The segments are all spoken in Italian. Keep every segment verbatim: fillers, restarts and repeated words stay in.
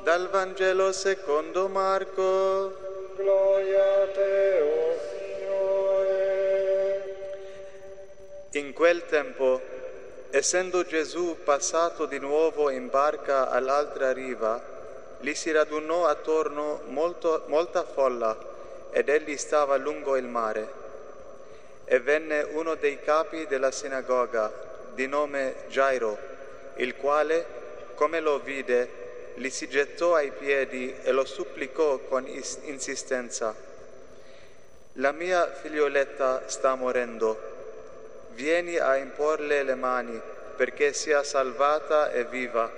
Dal Vangelo secondo Marco. Gloria a te, o Signore. In quel tempo, essendo Gesù passato di nuovo in barca all'altra riva, gli si radunò attorno molto, molta folla, ed egli stava lungo il mare. E venne uno dei capi della sinagoga, di nome Gairo, il quale, come lo vide, gli si gettò ai piedi e lo supplicò con insistenza: «La mia figlioletta sta morendo. Vieni a imporle le mani perché sia salvata e viva».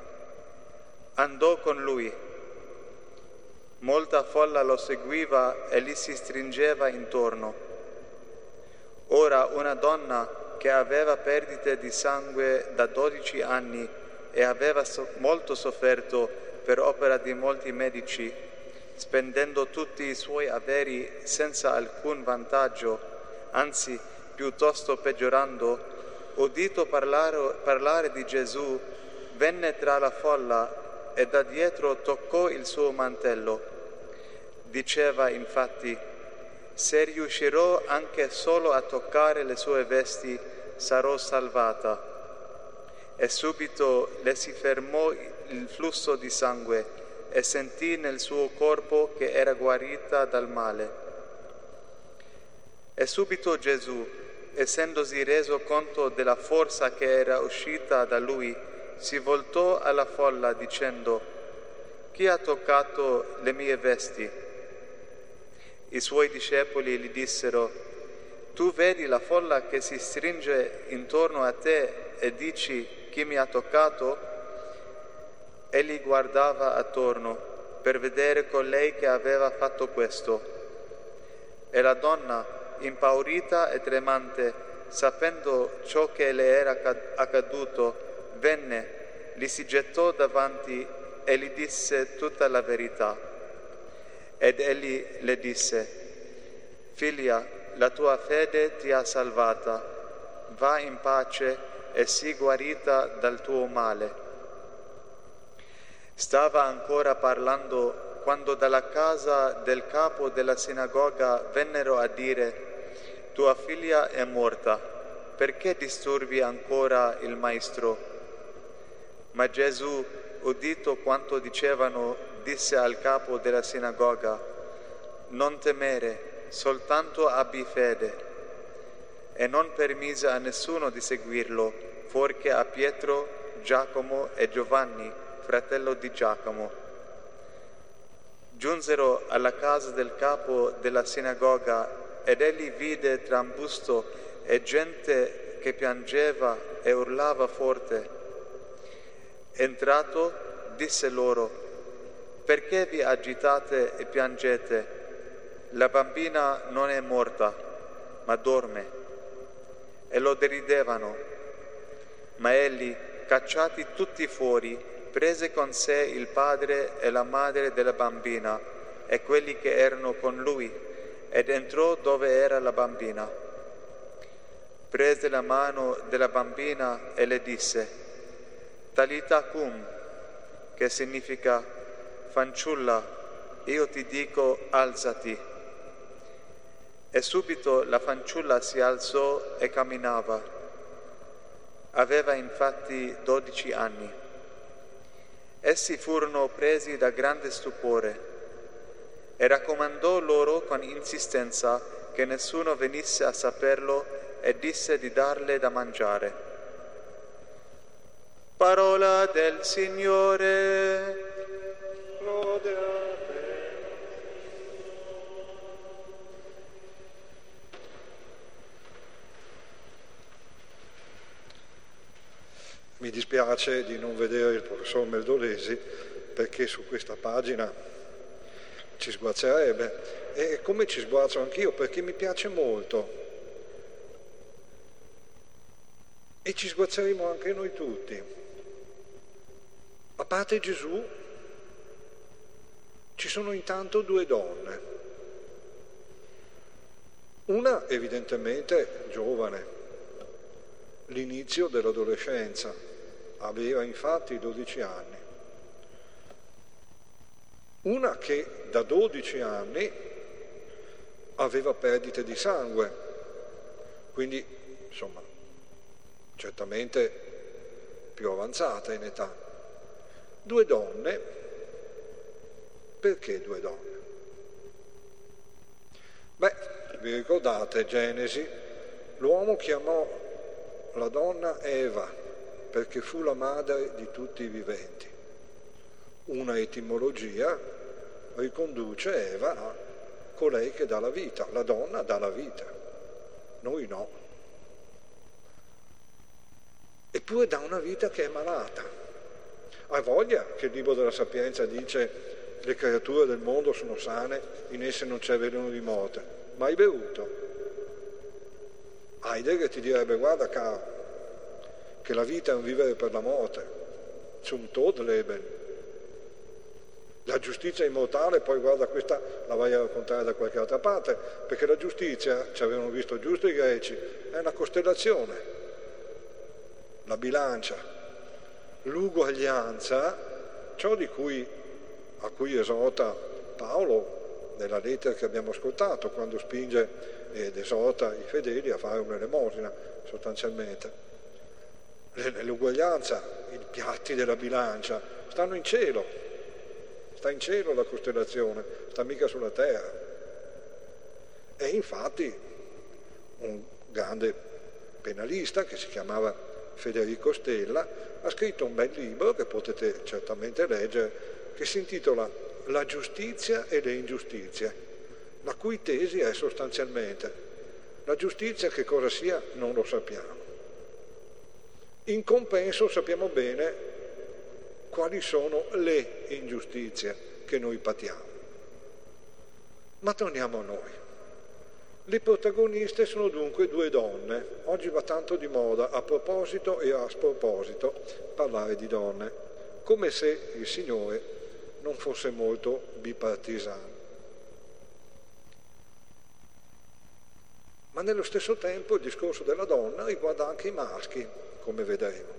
Andò con lui. Molta folla lo seguiva e gli si stringeva intorno. Ora una donna che aveva perdite di sangue da dodici anni e aveva so- molto sofferto per opera di molti medici, spendendo tutti i suoi averi senza alcun vantaggio, anzi piuttosto peggiorando, udito parlare, parlare di Gesù, venne tra la folla e da dietro toccò il suo mantello. Diceva infatti: «Se riuscirò anche solo a toccare le sue vesti, sarò salvata». E subito le si fermò il flusso di sangue e sentì nel suo corpo che era guarita dal male. E subito Gesù, essendosi reso conto della forza che era uscita da lui, si voltò alla folla dicendo: «Chi ha toccato le mie vesti?» I suoi discepoli gli dissero: «Tu vedi la folla che si stringe intorno a te e dici: chi mi ha toccato?» Egli guardava attorno per vedere colei che aveva fatto questo. E la donna, impaurita e tremante, sapendo ciò che le era accaduto, venne, gli si gettò davanti e gli disse tutta la verità. Ed egli le disse: «Figlia, la tua fede ti ha salvata. Va in pace e sii guarita dal tuo male». Stava ancora parlando quando dalla casa del capo della sinagoga vennero a dire: «Tua figlia è morta, perché disturbi ancora il maestro?» Ma Gesù, udito quanto dicevano, disse al capo della sinagoga: «Non temere, soltanto abbi fede». E non permise a nessuno di seguirlo, fuorché a Pietro, Giacomo e Giovanni, fratello di Giacomo. Giunsero alla casa del capo della sinagoga ed egli vide trambusto e gente che piangeva e urlava forte. Entrato, disse loro: «Perché vi agitate e piangete? La bambina non è morta, ma dorme». E lo deridevano. Ma egli, cacciati tutti fuori, prese con sé il padre e la madre della bambina e quelli che erano con lui, ed entrò dove era la bambina. Prese la mano della bambina e le disse: «Talita cum», che significa: «Fanciulla, io ti dico, alzati». E subito la fanciulla si alzò e camminava. Aveva infatti dodici anni. Essi furono presi da grande stupore e raccomandò loro con insistenza che nessuno venisse a saperlo e disse di darle da mangiare. Parola del Signore. Lode a te. Mi dispiace di non vedere il professor Meldolesi, perché su questa pagina ci sguazzerebbe, e come ci sguazzo anch'io, perché mi piace molto. E ci sguazzeremo anche noi tutti. A parte Gesù, ci sono intanto due donne. Una evidentemente giovane, l'inizio dell'adolescenza, aveva infatti dodici anni. una che da dodici anni aveva perdite di sangue, quindi insomma certamente più avanzata in età. Due donne, perché due donne? Beh, vi ricordate Genesi? L'uomo chiamò la donna Eva perché fu la madre di tutti i viventi. Una etimologia riconduce Eva a colei che dà la vita, la donna dà la vita, noi no. Eppure dà una vita che è malata. Ha voglia che il libro della Sapienza dice le creature del mondo sono sane, in esse non c'è veleno di morte. Mai bevuto? Heidegger ti direbbe, guarda caro, che la vita è un vivere per la morte, zum Todleben. La giustizia è immortale, poi guarda questa la vai a raccontare da qualche altra parte, perché la giustizia, ci avevano visto giusto i greci, è una costellazione, la bilancia, l'uguaglianza, ciò di cui, a cui esorta Paolo nella lettera che abbiamo ascoltato, quando spinge ed esorta i fedeli a fare un'elemosina, sostanzialmente. L'uguaglianza, i piatti della bilancia, stanno in cielo. Sta in cielo la costellazione, sta mica sulla terra. E infatti un grande penalista che si chiamava Federico Stella ha scritto un bel libro che potete certamente leggere, che si intitola La giustizia e le ingiustizie, la cui tesi è sostanzialmente: la giustizia che cosa sia non lo sappiamo. In compenso sappiamo bene quali sono le ingiustizie che noi patiamo. Ma torniamo a noi. Le protagoniste sono dunque due donne. Oggi va tanto di moda, a proposito e a sproposito, parlare di donne, come se il Signore non fosse molto bipartisano. Ma nello stesso tempo il discorso della donna riguarda anche i maschi, come vedremo.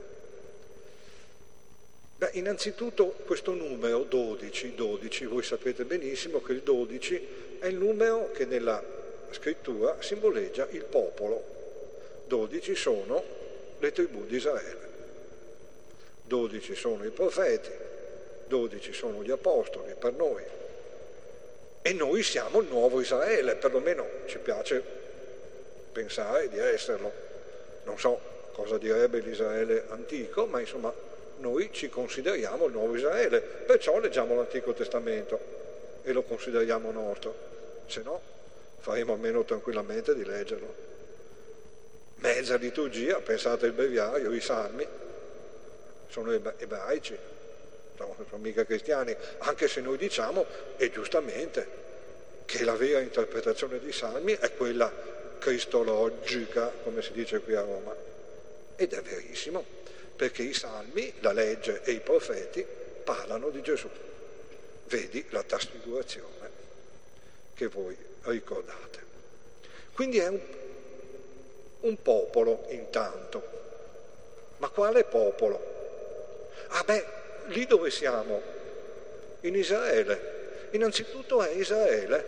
Beh, innanzitutto questo numero dodici, dodici, voi sapete benissimo che il dodici è il numero che nella scrittura simboleggia il popolo. dodici sono le tribù di Israele, dodici sono i profeti, dodici sono gli apostoli per noi. E noi siamo il nuovo Israele, perlomeno ci piace pensare di esserlo. Non so cosa direbbe l'Israele antico, ma insomma noi ci consideriamo il nuovo Israele, perciò leggiamo l'Antico Testamento e lo consideriamo nostro, se no faremo almeno tranquillamente di leggerlo. Mezza liturgia, pensate al breviario, i salmi, sono ebraici, non sono mica cristiani, anche se noi diciamo, e giustamente, che la vera interpretazione dei salmi è quella cristologica, come si dice qui a Roma, ed è verissimo, perché i salmi, la legge e i profeti parlano di Gesù. Vedi la trasfigurazione che voi ricordate. Quindi è un, un popolo intanto. Ma quale popolo? Ah beh, lì dove siamo? In Israele. Innanzitutto è Israele,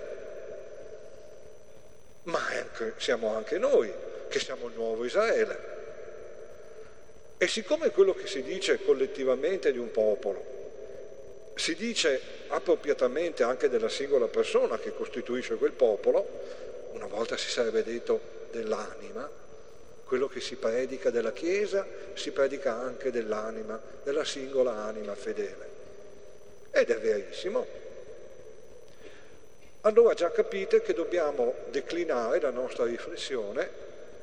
ma anche, siamo anche noi, che siamo il nuovo Israele. E siccome quello che si dice collettivamente di un popolo si dice appropriatamente anche della singola persona che costituisce quel popolo, una volta si sarebbe detto dell'anima, quello che si predica della Chiesa si predica anche dell'anima, della singola anima fedele. Ed è verissimo. Allora già capite che dobbiamo declinare la nostra riflessione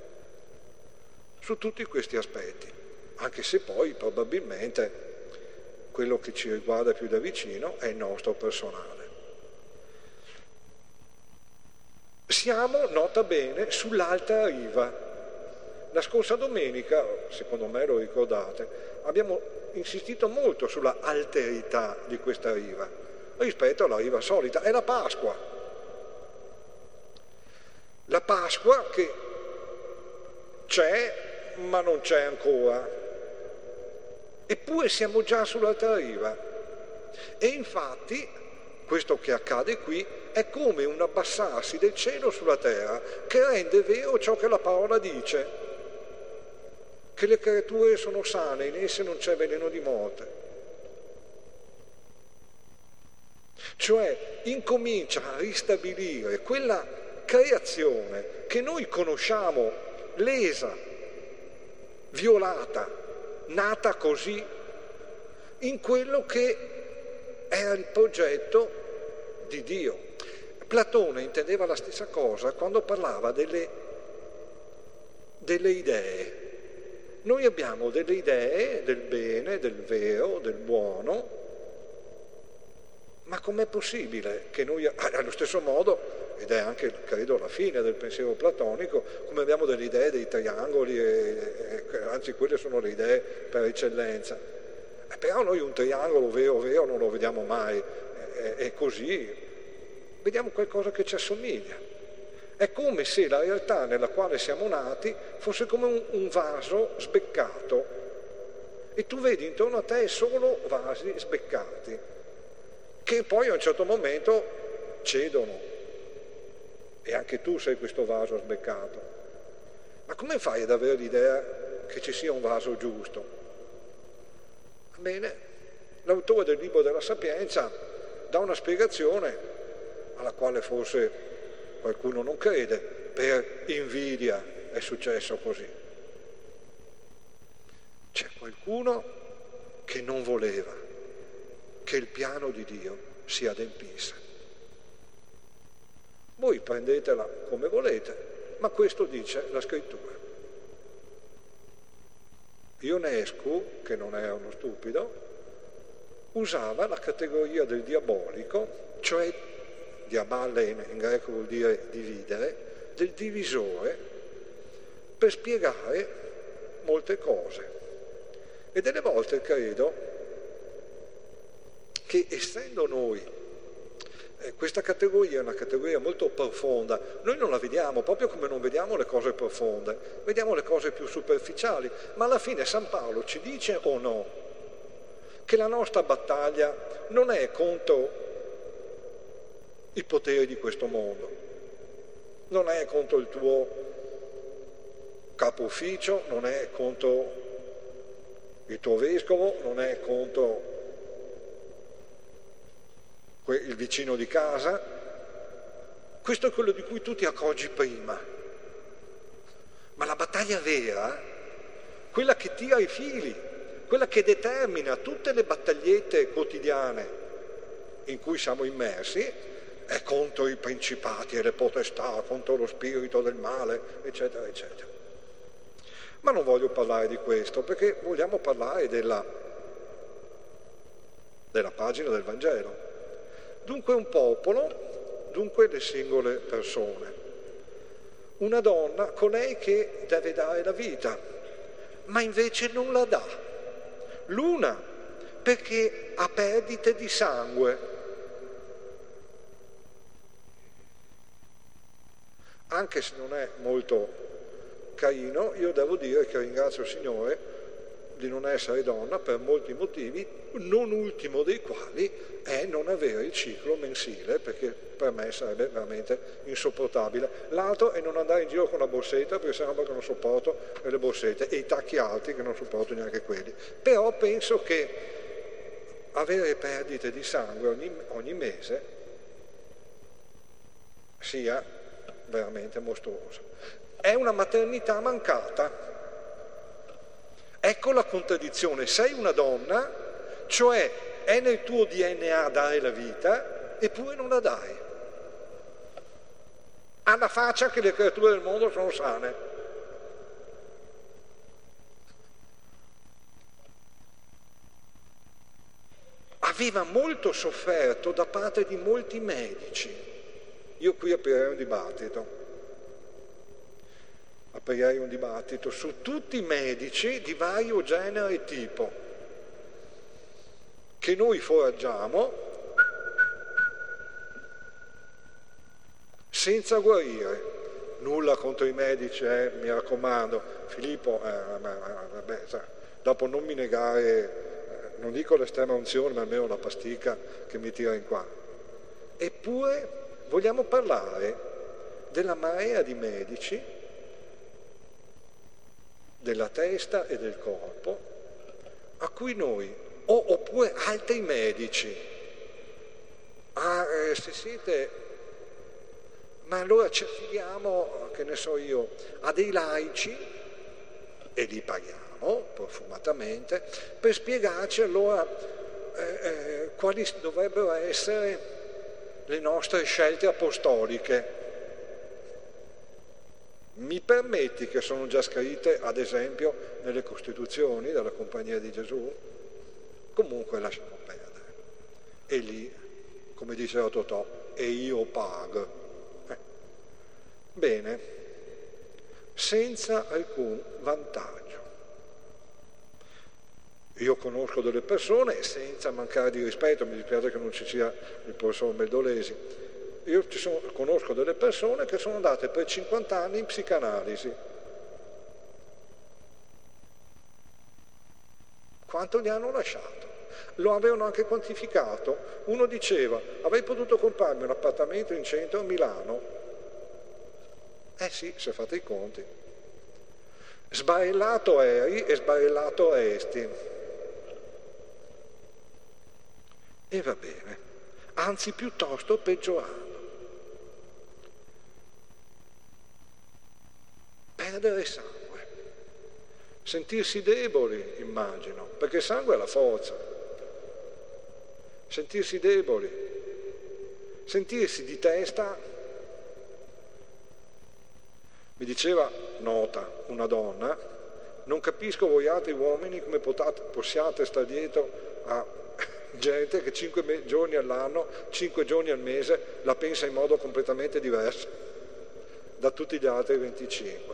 su tutti questi aspetti. Anche se poi probabilmente quello che ci riguarda più da vicino è il nostro personale. Siamo, nota bene, sull'alta riva. La scorsa domenica, secondo me lo ricordate, abbiamo insistito molto sulla alterità di questa riva rispetto alla riva solita. È la Pasqua. La Pasqua che c'è ma non c'è ancora. Eppure siamo già sull'altra riva. E infatti questo che accade qui è come un abbassarsi del cielo sulla terra che rende vero ciò che la parola dice, che le creature sono sane, in esse non c'è veleno di morte. Cioè incomincia a ristabilire quella creazione che noi conosciamo lesa, violata, nata così, in quello che era il progetto di Dio. Platone intendeva la stessa cosa quando parlava delle, delle idee. Noi abbiamo delle idee del bene, del vero, del buono, ma com'è possibile che noi, allo stesso modo, ed è anche, credo, la fine del pensiero platonico, come abbiamo delle idee dei triangoli, e, e, anzi quelle sono le idee per eccellenza, eh, però noi un triangolo vero vero non lo vediamo mai, e, e così vediamo qualcosa che ci assomiglia. È come se la realtà nella quale siamo nati fosse come un, un vaso sbeccato, e tu vedi intorno a te solo vasi sbeccati, che poi a un certo momento cedono, e anche tu sei questo vaso sbeccato. Ma come fai ad avere l'idea che ci sia un vaso giusto? Bene, l'autore del libro della Sapienza dà una spiegazione alla quale forse qualcuno non crede, per invidia è successo così. C'è qualcuno che non voleva che il piano di Dio si adempisse. Voi prendetela come volete, ma questo dice la Scrittura. Ionescu, che non era uno stupido, usava la categoria del diabolico, cioè diaballe in, in greco vuol dire dividere, del divisore, per spiegare molte cose. E delle volte credo che, essendo noi, eh, questa categoria è una categoria molto profonda, noi non la vediamo, proprio come non vediamo le cose profonde, vediamo le cose più superficiali, ma alla fine San Paolo ci dice o no che la nostra battaglia non è contro i poteri di questo mondo, non è contro il tuo capo ufficio, non è contro il tuo vescovo, non è contro il vicino di casa. Questo è quello di cui tu ti accorgi prima. Ma la battaglia vera, quella che tira i fili, quella che determina tutte le battagliette quotidiane in cui siamo immersi, è contro i principati e le potestà, contro lo spirito del male, eccetera, eccetera. Ma non voglio parlare di questo, perché vogliamo parlare della, della pagina del Vangelo. Dunque un popolo, dunque le singole persone. Una donna, colei che deve dare la vita, ma invece non la dà. L'una perché ha perdite di sangue. Anche se non è molto carino, io devo dire che ringrazio il Signore di non essere donna per molti motivi, non ultimo dei quali è non avere il ciclo mensile, perché per me sarebbe veramente insopportabile. L'altro è non andare in giro con la borsetta, perché sembra che non sopporto le borsette, e i tacchi alti, che non sopporto neanche quelli. Però penso che avere perdite di sangue ogni, ogni mese sia veramente mostruoso. È una maternità mancata. Ecco la contraddizione: sei una donna, cioè è nel tuo D N A dare la vita, eppure non la dai. Alla faccia che le creature del mondo sono sane. Aveva molto sofferto da parte di molti medici. Io qui aprirei un dibattito. Aprirei un dibattito su tutti i medici di vario genere e tipo che noi foraggiamo senza guarire. Nulla contro i medici, eh, mi raccomando. Filippo, eh, vabbè, dopo non mi negare, eh, non dico l'estrema unzione, ma almeno la pasticca che mi tira in qua. Eppure vogliamo parlare della marea di medici, della testa e del corpo, a cui noi, o, oppure altri medici, ah, eh, se siete, ma allora ci affiliamo, che ne so io, a dei laici e li paghiamo profumatamente per spiegarci allora eh, eh, quali dovrebbero essere le nostre scelte apostoliche. Mi permetti che sono già scritte, ad esempio, nelle Costituzioni della Compagnia di Gesù? Comunque lasciamo perdere. E lì, come diceva Totò, e io pago. Eh. Bene, senza alcun vantaggio. Io conosco delle persone, senza mancare di rispetto, mi dispiace che non ci sia il professor Meldolesi, io ci sono, conosco delle persone che sono andate per cinquanta anni in psicanalisi. Quanto gli hanno lasciato? Lo avevano anche quantificato. Uno diceva, avrei potuto comprarmi un appartamento in centro a Milano. Eh sì, se fate i conti. Sbarellato eri e sbarellato resti. E va bene, anzi piuttosto peggiorando. Perdere sangue, sentirsi deboli, immagino, perché il sangue è la forza. Sentirsi deboli, sentirsi di testa. Mi diceva, nota, una donna, non capisco voi altri uomini come potate, possiate stare dietro a gente che cinque giorni all'anno, cinque giorni al mese la pensa in modo completamente diverso da tutti gli altri venticinque.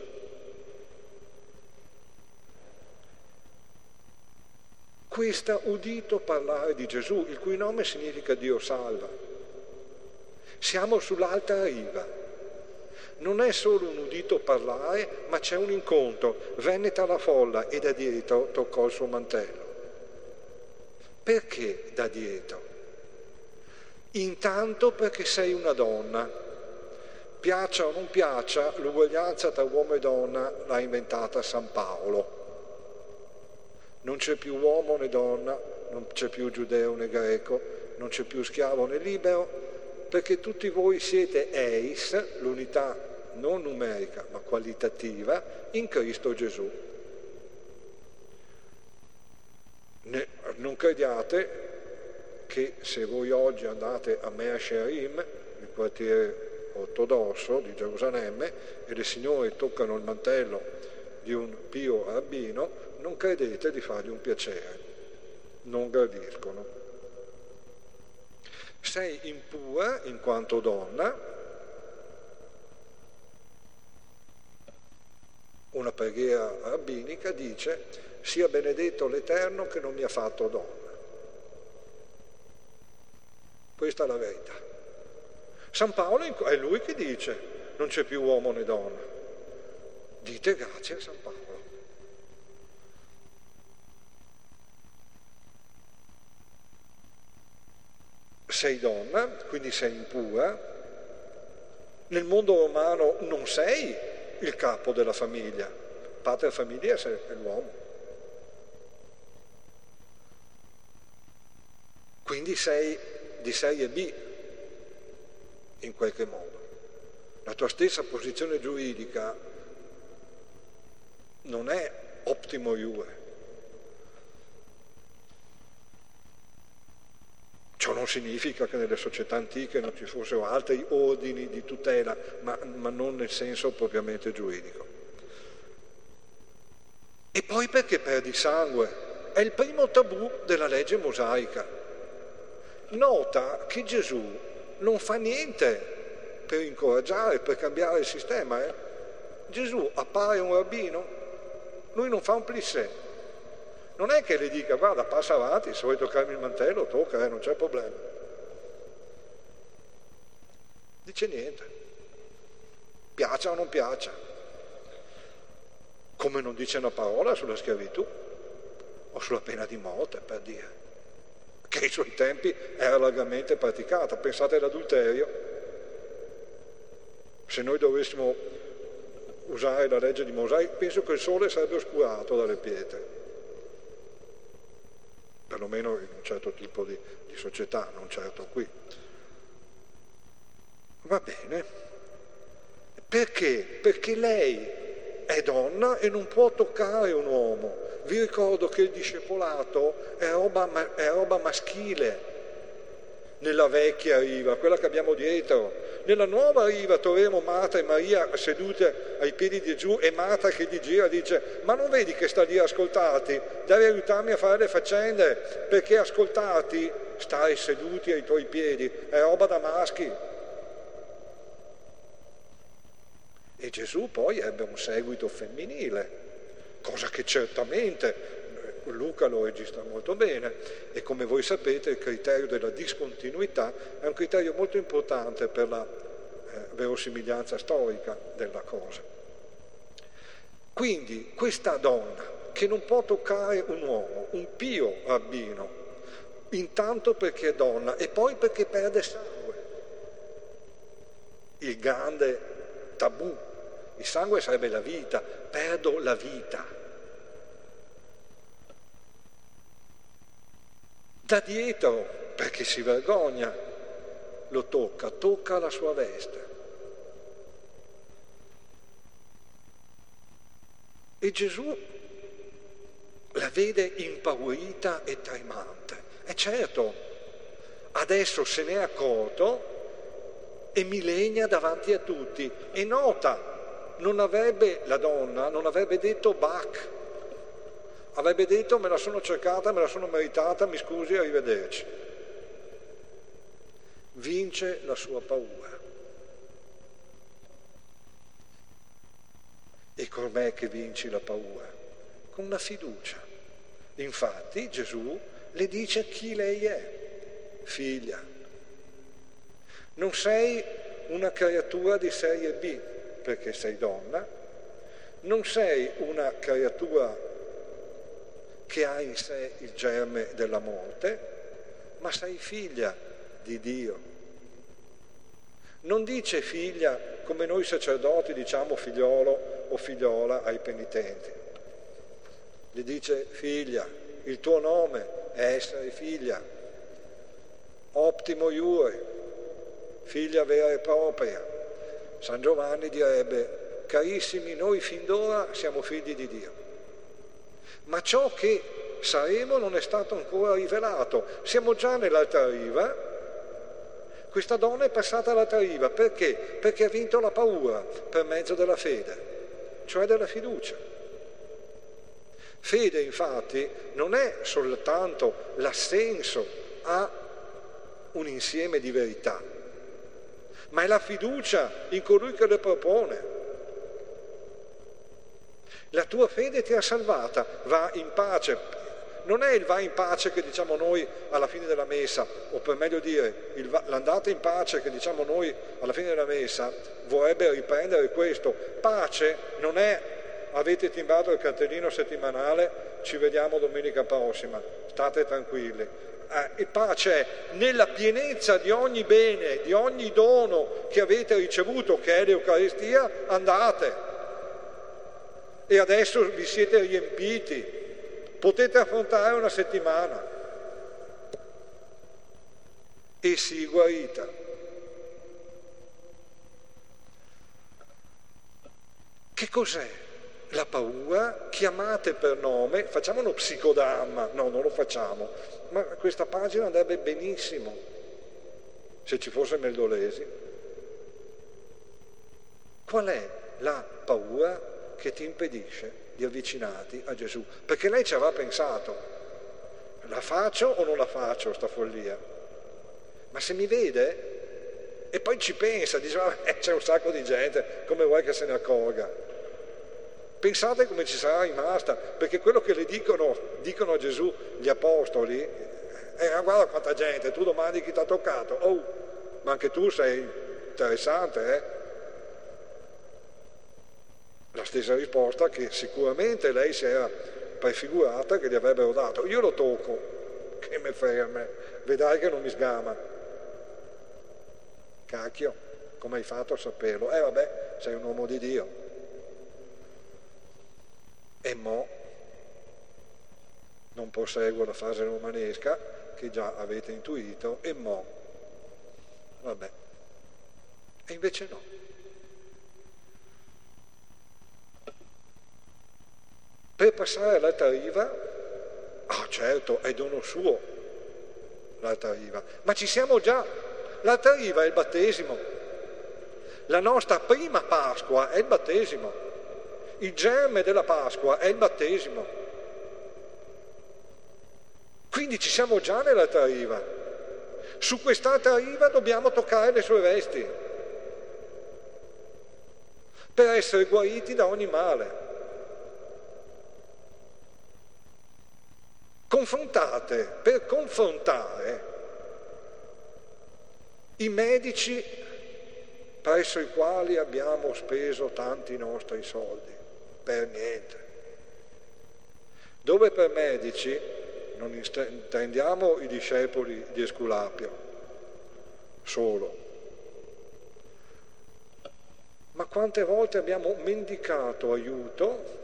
Questa udito parlare di Gesù, il cui nome significa Dio salva. Siamo sull'altra riva. Non è solo un udito parlare, ma c'è un incontro. Venne tra la folla e da dietro toccò il suo mantello. Perché da dietro? Intanto perché sei una donna. Piaccia o non piaccia, l'uguaglianza tra uomo e donna l'ha inventata San Paolo. Non c'è più uomo né donna, non c'è più giudeo né greco, non c'è più schiavo né libero, perché tutti voi siete eis, l'unità non numerica ma qualitativa, in Cristo Gesù. Ne, non crediate che se voi oggi andate a Mea Shearim, il quartiere ortodosso di Gerusalemme, e le signore toccano il mantello di un pio rabbino, non credete di fargli un piacere, non gradiscono. Sei impura in quanto donna, una preghiera rabbinica dice: sia benedetto l'Eterno che non mi ha fatto donna. Questa è la verità. San Paolo è lui che dice: non c'è più uomo né donna. Dite grazie a San Paolo. Sei donna, quindi sei impura. Nel mondo romano non sei il capo della famiglia, pater familias è l'uomo. Quindi sei di serie B, in qualche modo. La tua stessa posizione giuridica non è optimo iure. Ciò non significa che nelle società antiche non ci fossero altri ordini di tutela, ma, ma non nel senso propriamente giuridico. E poi perché perdi sangue? È il primo tabù della legge mosaica. Nota che Gesù non fa niente per incoraggiare, per cambiare il sistema. Eh? Gesù appare un rabbino, lui non fa un plissé. Non è che le dica, guarda, passa avanti, se vuoi toccarmi il mantello, tocca, eh, non c'è problema. Dice niente. Piaccia o non piaccia. Come non dice una parola sulla schiavitù o sulla pena di morte, per dire. che ai suoi tempi era largamente praticata. Pensate all'adulterio. Se noi dovessimo usare la legge di Mosè, penso che il sole sarebbe oscurato dalle pietre, perlomeno in un certo tipo di, di società, non certo qui. Va bene. Perché? Perché lei è donna e non può toccare un uomo. Vi ricordo che il discepolato è roba, è roba maschile nella vecchia riva, quella che abbiamo dietro. Nella nuova riva troveremo Marta e Maria sedute ai piedi di Gesù e Marta che gli gira dice: ma non vedi che sta lì a ascoltarti? Devi aiutarmi a fare le faccende, perché ascoltarti, stare seduti ai tuoi piedi, è roba da maschi. E Gesù poi ebbe un seguito femminile, cosa che certamente Luca lo registra molto bene, e come voi sapete il criterio della discontinuità è un criterio molto importante per la eh, verosimiglianza storica della cosa. Quindi questa donna che non può toccare un uomo, un pio rabbino, intanto perché è donna e poi perché perde sangue, il grande tabù. Il sangue sarebbe la vita, perdo la vita. Da dietro, perché si vergogna, lo tocca, tocca la sua veste. E Gesù la vede impaurita e tremante. E certo, adesso se n'è accorto e milenia davanti a tutti e nota. Non avrebbe, la donna non avrebbe detto Bach, avrebbe detto me la sono cercata, me la sono meritata, mi scusi, arrivederci. Vince la sua paura. E com'è che vinci la paura? Con la fiducia. Infatti Gesù le dice chi lei è: figlia. Non sei una creatura di serie B, perché sei donna, non sei una creatura che ha in sé il germe della morte, ma sei figlia di Dio. Non dice figlia come noi sacerdoti diciamo figliolo o figliola ai penitenti. Gli dice figlia, il tuo nome è essere figlia, optimo iure, figlia vera e propria. San Giovanni direbbe: carissimi, noi fin d'ora siamo figli di Dio, ma ciò che saremo non è stato ancora rivelato. Siamo già nell'altra riva, questa donna è passata all'altra riva. Perché? Perché ha vinto la paura per mezzo della fede, cioè della fiducia. Fede, infatti, non è soltanto l'assenso a un insieme di verità, ma è la fiducia in colui che le propone. La tua fede ti ha salvata, va in pace. Non è il va in pace che diciamo noi alla fine della messa, o per meglio dire, il va, l'andata in pace che diciamo noi alla fine della messa vorrebbe riprendere questo. Pace non è avete timbrato il cartellino settimanale, ci vediamo domenica prossima, state tranquilli. E pace è nella pienezza di ogni bene, di ogni dono che avete ricevuto, che è l'Eucaristia, andate. E adesso vi siete riempiti, potete affrontare una settimana e sii guarita. Che cos'è? La paura, chiamate per nome, facciamo uno psicodramma, no, non lo facciamo, ma questa pagina andrebbe benissimo se ci fosse Meldolesi. Qual è la paura che ti impedisce di avvicinarti a Gesù? Perché lei ci aveva pensato, la faccio o non la faccio sta follia? Ma se mi vede e poi ci pensa, dice eh, c'è un sacco di gente, come vuoi che se ne accorga? Pensate come ci sarà rimasta, perché quello che le dicono, dicono a Gesù gli apostoli, eh, guarda quanta gente, tu domandi chi ti ha toccato, oh, ma anche tu sei interessante, eh? La stessa risposta che sicuramente lei si era prefigurata che gli avrebbero dato. Io lo tocco, che me frega a me, vedrai che non mi sgama. Cacchio, come hai fatto a saperlo? Eh vabbè, sei un uomo di Dio. E mo non proseguo la fase romanesca che già avete intuito, e mo vabbè. E invece no. Per passare all'altra riva, ah certo, è dono suo l'altra riva, ma ci siamo già. L'altra riva è il battesimo. La nostra prima Pasqua è il battesimo. Il germe della Pasqua è il battesimo. Quindi ci siamo già nell'altra riva. Su quest'altra riva dobbiamo toccare le sue vesti per essere guariti da ogni male. Confrontate, per confrontare i medici presso i quali abbiamo speso tanti nostri soldi, per niente. Dove per medici non intendiamo i discepoli di Esculapio solo, ma quante volte abbiamo mendicato aiuto.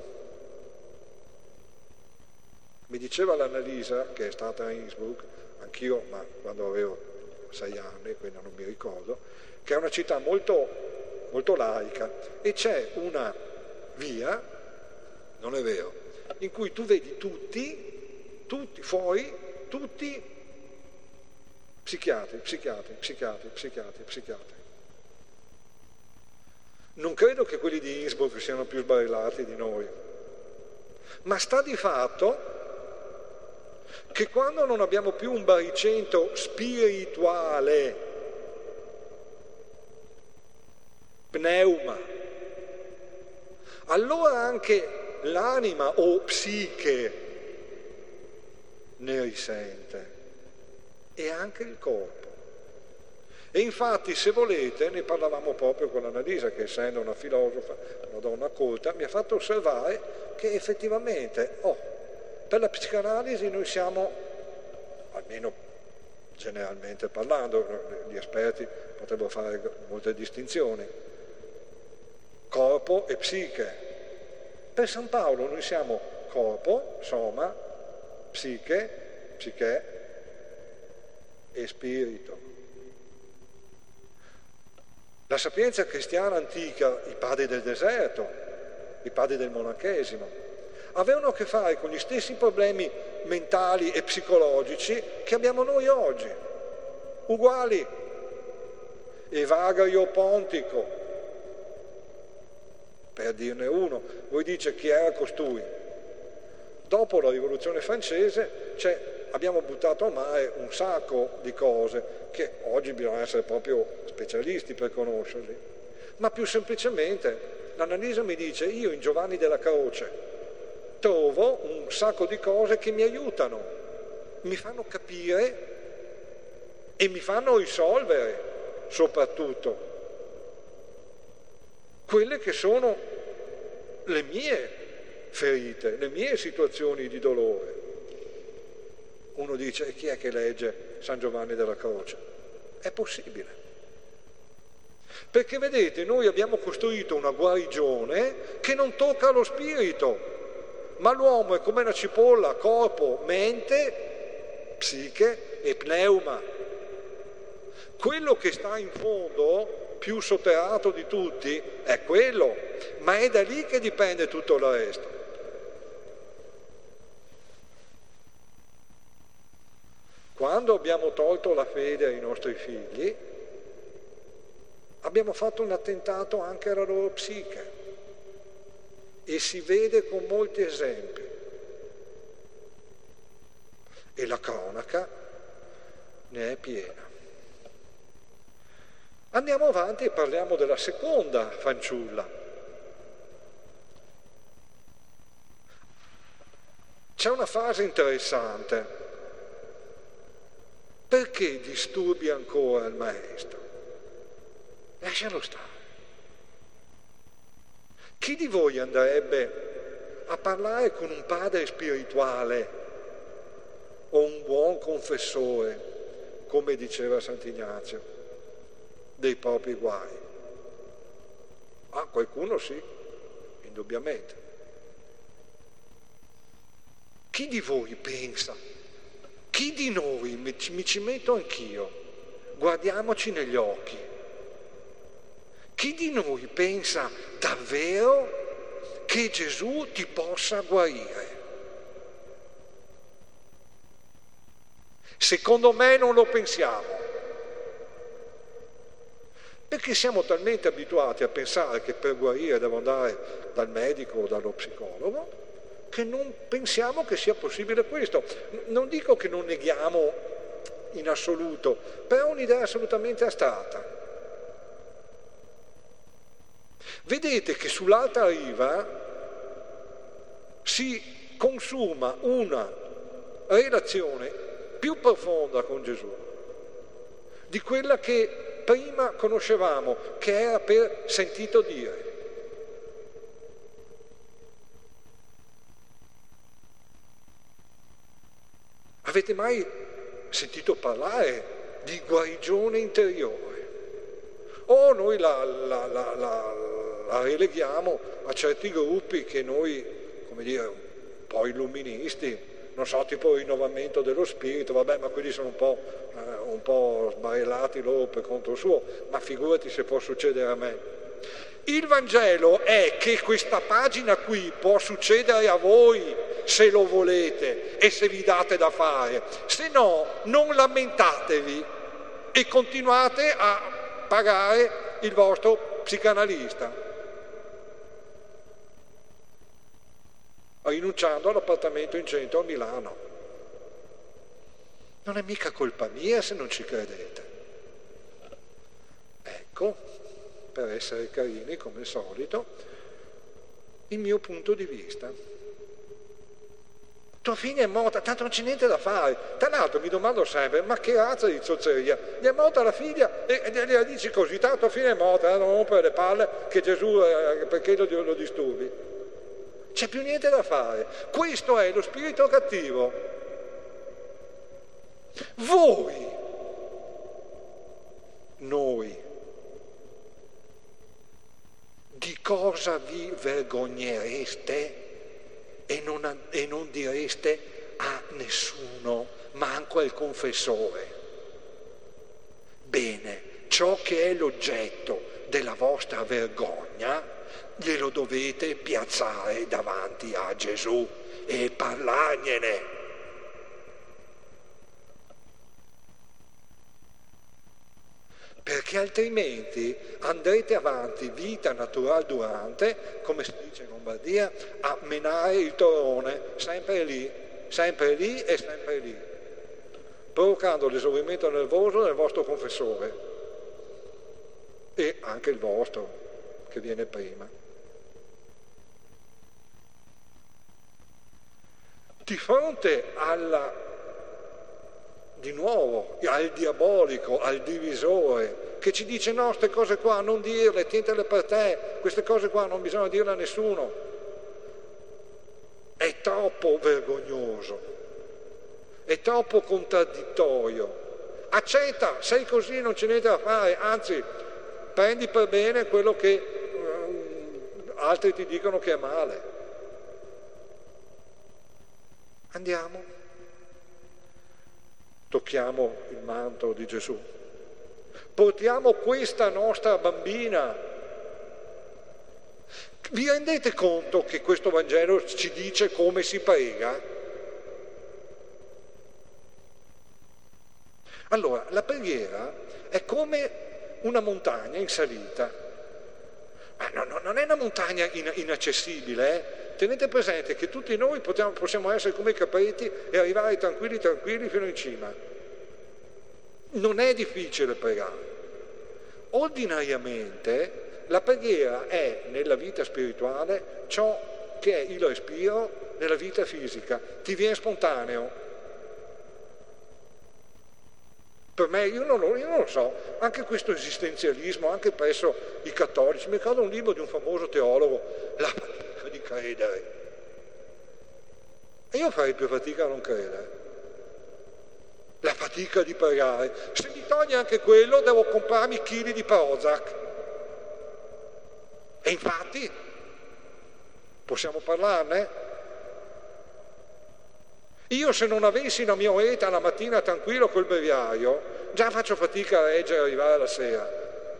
Mi diceva l'Annalisa, che è stata a Innsbruck, anch'io, ma quando avevo sei anni, quindi non mi ricordo, che è una città molto, molto laica, e c'è una via, non è vero, in cui tu vedi tutti, tutti, fuori, tutti psichiatri, psichiatri, psichiatri, psichiatri, psichiatri. Non credo che quelli di Innsbruck siano più sbarellati di noi, ma sta di fatto che quando non abbiamo più un baricentro spirituale, pneuma, allora anche l'anima o psiche ne risente, e anche il corpo. E infatti, se volete, ne parlavamo proprio con l'Annalisa, che essendo una filosofa, una donna colta, mi ha fatto osservare che effettivamente, oh, per la psicanalisi noi siamo, almeno generalmente parlando, gli esperti potrebbero fare molte distinzioni, corpo e psiche. Per San Paolo noi siamo corpo, soma, psiche, psiche e spirito. La sapienza cristiana antica, i padri del deserto, i padri del monachesimo, avevano a che fare con gli stessi problemi mentali e psicologici che abbiamo noi oggi, uguali. Evagrio Pontico, per dirne uno, voi dice chi era costui? Dopo la rivoluzione francese cioè, abbiamo buttato a mare un sacco di cose che oggi bisogna essere proprio specialisti per conoscerli, ma più semplicemente l'Annalisa mi dice: io in Giovanni della Croce trovo un sacco di cose che mi aiutano, mi fanno capire e mi fanno risolvere soprattutto quelle che sono le mie ferite, le mie situazioni di dolore. Uno dice: e chi è che legge San Giovanni della Croce? È possibile. Perché vedete, noi abbiamo costruito una guarigione che non tocca lo spirito, ma l'uomo è come una cipolla, corpo, mente, psiche e pneuma. Quello che sta in fondo, più sotterrato di tutti, è quello, ma è da lì che dipende tutto il resto. Quando abbiamo tolto la fede ai nostri figli, abbiamo fatto un attentato anche alla loro psiche. E si vede con molti esempi. E la cronaca ne è piena. Andiamo avanti e parliamo della seconda fanciulla. C'è una frase interessante. Perché disturbi ancora il maestro? Lascialo stare. Chi di voi andrebbe a parlare con un padre spirituale o un buon confessore come diceva Sant'Ignazio, dei propri guai. Ah, qualcuno sì, indubbiamente. Chi di voi pensa, chi di noi, mi ci, mi ci metto anch'io, guardiamoci negli occhi, chi di noi pensa davvero che Gesù ti possa guarire? Secondo me non lo pensiamo, perché siamo talmente abituati a pensare che per guarire devo andare dal medico o dallo psicologo, che non pensiamo che sia possibile questo. Non dico che non neghiamo in assoluto, però è un'idea assolutamente astratta. Vedete che sull'altra riva si consuma una relazione più profonda con Gesù di quella che prima conoscevamo, che era per sentito dire. Avete mai sentito parlare di guarigione interiore? O noi la, la, la, la, la releghiamo a certi gruppi che noi, come dire, un po' illuministi, non so, tipo il rinnovamento dello spirito, vabbè, ma quelli sono un po', eh, un po' sbarellati loro per conto suo, ma figurati se può succedere a me. Il Vangelo è che questa pagina qui può succedere a voi se lo volete e se vi date da fare, se no non lamentatevi e continuate a pagare il vostro psicanalista, rinunciando all'appartamento in centro a Milano. Non è mica colpa mia se non ci credete. Ecco, per essere carini come al solito, il mio punto di vista. Tua figlia è morta, tanto non c'è niente da fare. Tra l'altro mi domando sempre, ma che razza di zozzeria? Gli è morta la figlia e, e gliela dici così, tanto tua figlia è morta, eh, non rompere le palle che Gesù, eh, perché lo, lo disturbi? C'è più niente da fare. Questo è lo spirito cattivo. Voi, noi, di cosa vi vergognereste e non, e non direste a nessuno, manco al confessore? Bene, ciò che è l'oggetto della vostra vergogna glielo dovete piazzare davanti a Gesù e parlargliene. Perché altrimenti andrete avanti vita natural durante, come si dice in Lombardia, a menare il torrone, sempre lì, sempre lì e sempre lì, provocando l'esaurimento nervoso del vostro confessore e anche il vostro, che viene prima. Di fronte alla, di nuovo, al diabolico, al divisore, che ci dice no, queste cose qua non dirle, tientele per te, queste cose qua non bisogna dirle a nessuno, è troppo vergognoso, è troppo contraddittorio. Accetta, sei così, non c'è niente da fare, anzi, prendi per bene quello che um, altri ti dicono che è male. Andiamo, tocchiamo il manto di Gesù, portiamo questa nostra bambina. Vi rendete conto che questo Vangelo ci dice come si prega? Allora, la preghiera è come una montagna in salita, ma no, no, non è una montagna in, inaccessibile, eh? Tenete presente che tutti noi possiamo, possiamo essere come i capriti e arrivare tranquilli, tranquilli fino in cima. Non è difficile pregare. Ordinariamente la preghiera è nella vita spirituale ciò che è il respiro nella vita fisica, ti viene spontaneo. Per me, io non, lo, io non lo so, anche questo esistenzialismo, anche presso i cattolici, mi ricordo un libro di un famoso teologo, La fatica di credere. E io farei più fatica a non credere. la fatica di pregare. Se mi toglie anche quello, devo comprarmi chili di Prozac. E infatti, possiamo parlarne? Io se non avessi la mia oretta la mattina tranquillo col breviario, già faccio fatica a reggere e arrivare alla sera.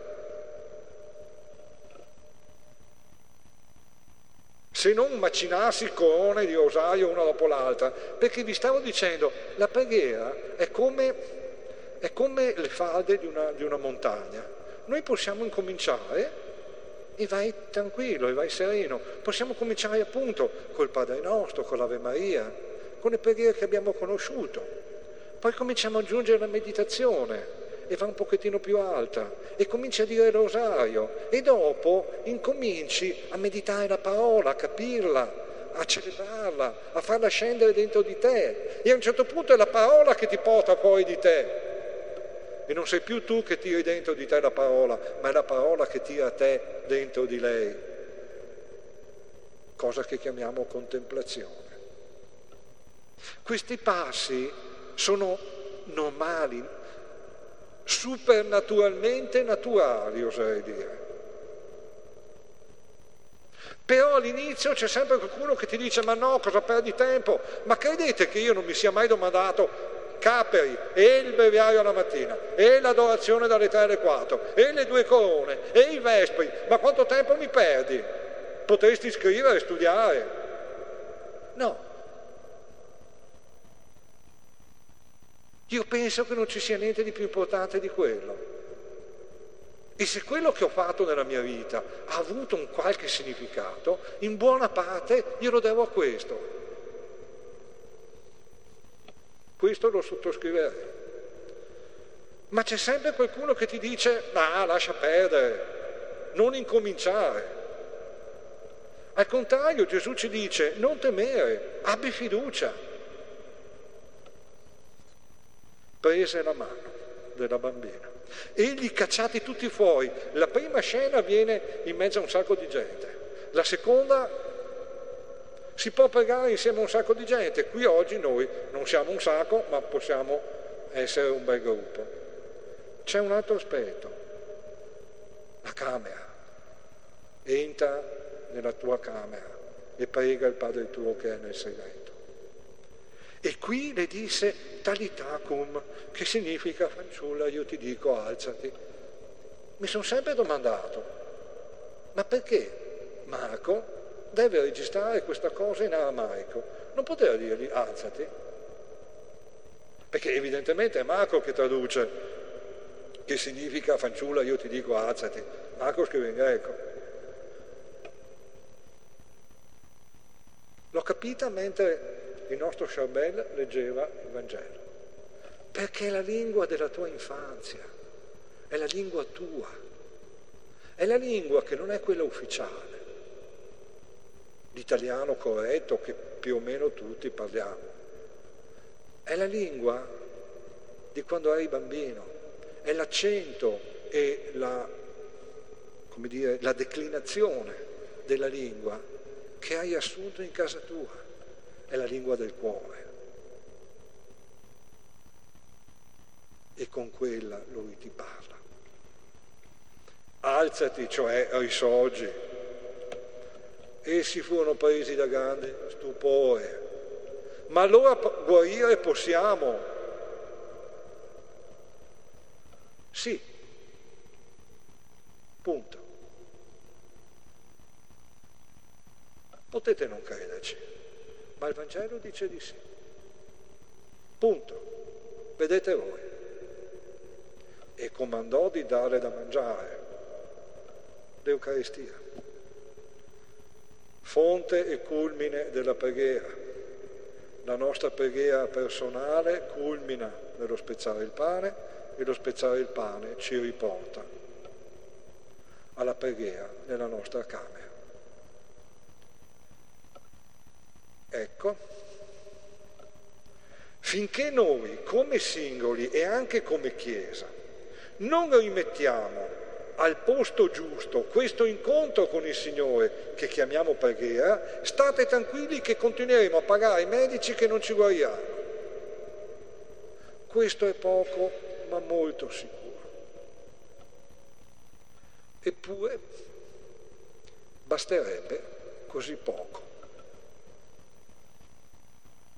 Se non macinassi corone di rosario una dopo l'altra, perché vi stavo dicendo, la preghiera è come, è come le falde di una, di una montagna. Noi possiamo incominciare e vai tranquillo, e vai sereno. Possiamo cominciare appunto col Padre Nostro, con l'Ave Maria, con le preghiere che abbiamo conosciuto. Poi cominciamo ad aggiungere la meditazione e va un pochettino più alta e cominci a dire il rosario e dopo incominci a meditare la parola, a capirla, a celebrarla, a farla scendere dentro di te e a un certo punto è la parola che ti porta fuori di te e non sei più tu che tiri dentro di te la parola, ma è la parola che tira te dentro di lei, cosa che chiamiamo contemplazione. Questi passi sono normali, supernaturalmente naturali, oserei dire. Però all'inizio c'è sempre qualcuno che ti dice ma no, cosa perdi tempo? Ma credete che io non mi sia mai domandato Caperi, e il breviario alla mattina, e l'adorazione dalle tre alle quattro, e le due corone, e i vespri, ma quanto tempo mi perdi? Potresti scrivere e studiare? No. Io penso che non ci sia niente di più importante di quello. E se quello che ho fatto nella mia vita ha avuto un qualche significato, in buona parte glielo devo a questo. Questo lo sottoscriverei. Ma c'è sempre qualcuno che ti dice, ah, lascia perdere, non incominciare. Al contrario, Gesù ci dice, non temere, abbi fiducia. Prese la mano della bambina e li cacciati tutti fuori. La prima scena avviene in mezzo a un sacco di gente, la seconda si può pregare insieme a un sacco di gente. Qui oggi noi non siamo un sacco, ma possiamo essere un bel gruppo. C'è un altro aspetto, la camera. Entra nella tua camera e prega il Padre tuo che è nel segreto. E qui le disse talitakum, che significa fanciulla, io ti dico alzati. Mi sono sempre domandato, ma perché Marco deve registrare questa cosa in aramaico? Non poteva dirgli alzati? Perché evidentemente è Marco che traduce, che significa fanciulla, io ti dico alzati. Marco scrive in greco. L'ho capita mentre il nostro Charbel leggeva il Vangelo, perché è la lingua della tua infanzia, è la lingua tua, è la lingua che non è quella ufficiale, l'italiano corretto che più o meno tutti parliamo, è la lingua di quando eri bambino, è l'accento e la, come dire, la declinazione della lingua che hai assunto in casa tua. È la lingua del cuore e con quella lui ti parla. Alzati, cioè risorgi. Essi furono presi da grande stupore, ma allora guarire possiamo? Sì, punto. Potete non crederci, ma il Vangelo dice di sì. Punto. Vedete voi. E comandò di dare da mangiare. L'Eucaristia. Fonte e culmine della preghiera. La nostra preghiera personale culmina nello spezzare il pane e lo spezzare il pane ci riporta alla preghiera nella nostra camera. Ecco, finché noi come singoli e anche come Chiesa non rimettiamo al posto giusto questo incontro con il Signore che chiamiamo preghiera, state tranquilli che continueremo a pagare i medici che non ci guariranno. questo è poco, ma molto sicuro. Eppure basterebbe così poco.